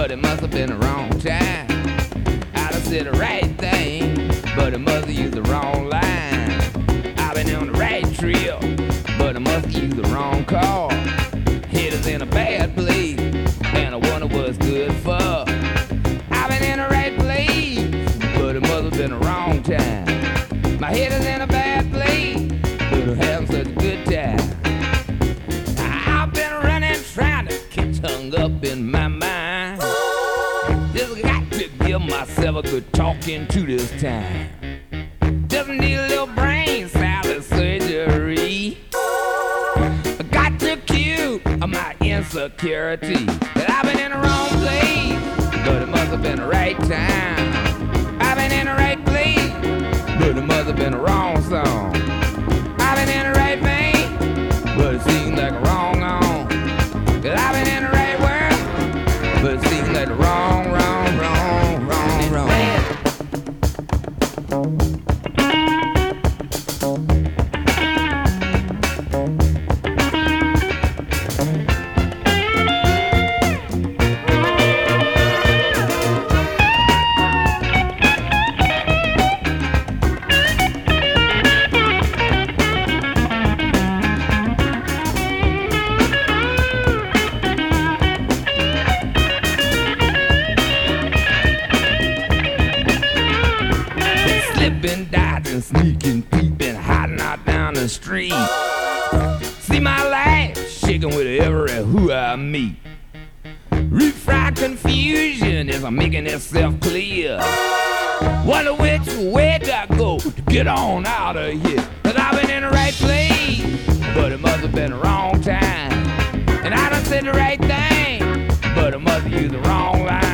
but it must have been the wrong time. I done said the right thing, but it must have used the wrong line. I've been on the right trail, but I must have used the wrong car. Head is in a bad place, and I wonder what's good for. I've been in the right place, but it must have been the wrong time. My head is in a bad place, but I'm having such a good time. I've been running, trying to get hung up in my mind. Just got to give myself a good talking to this time. Just need a little brain salad surgery. I got to cure my insecurity. That I've been in the wrong place, but it must have been the right time. I've been in the right place, but it must have been the wrong song. I've been in the right vein, but it seems like a wrong on. Cause I've been in the right world, but it seems like the wrong. Slipping, dodging, sneaking, peeping, hiding out down the street. See my life shaking with every who I meet. Refried confusion as I'm making itself clear. Wonder which way do I go to get on out of here? Cause I've been in the right place, but it must have been the wrong time. And I done said the right thing, but it must have used the wrong line.